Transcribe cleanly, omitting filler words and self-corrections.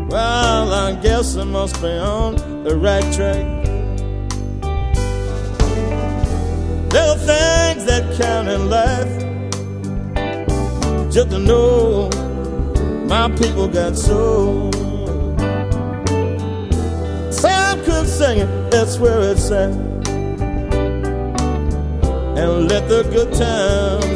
Well, I guess I must be on the right track. There are things that count in life, just to know my people got soul. Sam could sing it, that's where it's at. And let the good times